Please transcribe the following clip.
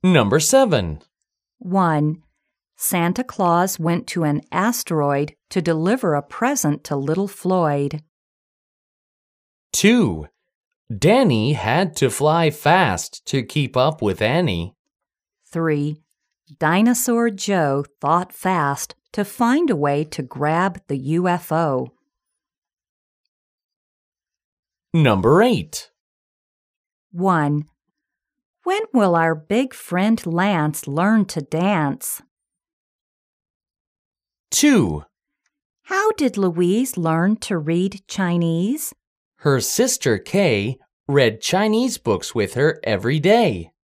Number 7. 1. Santa Claus went to an asteroid to deliver a present to little Floyd. 2. Danny had to fly fast to keep up with Annie. 3. Dinosaur Joe thought fast to find a way to grab the UFO. Number 8. 1. When will our big friend Lance learn to dance? 2. How did Louise learn to read Chinese? Her sister Kay read Chinese books with her every day.